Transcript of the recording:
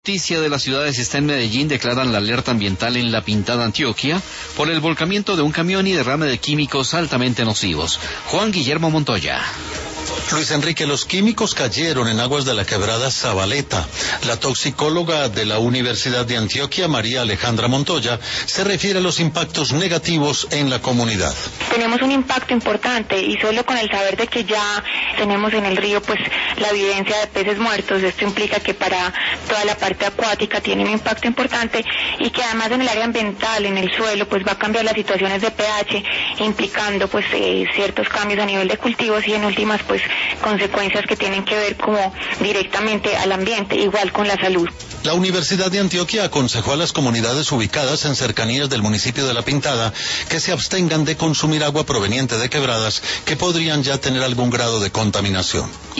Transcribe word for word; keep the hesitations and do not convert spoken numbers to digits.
Noticia de las ciudades está en Medellín, declaran la alerta ambiental en La Pintada, Antioquia, por el volcamiento de un camión y derrame de químicos altamente nocivos. Juan Guillermo Montoya. Luis Enrique, los químicos cayeron en aguas de la quebrada Zabaleta. La toxicóloga de la Universidad de Antioquia, María Alejandra Montoya, se refiere a los impactos negativos en la comunidad. Tenemos un impacto importante y solo con el saber de que ya tenemos en el río pues la evidencia de peces muertos, esto implica que para toda la parte acuática tiene un impacto importante y que además en el área ambiental, en el suelo, pues va a cambiar las situaciones de pH, implicando pues eh, ciertos cambios a nivel de cultivos y en últimas pues consecuencias que tienen que ver como directamente al ambiente, igual con la salud. La Universidad de Antioquia aconsejó a las comunidades ubicadas en cercanías del municipio de La Pintada que se abstengan de consumir agua proveniente de quebradas que podrían ya tener algún grado de contaminación.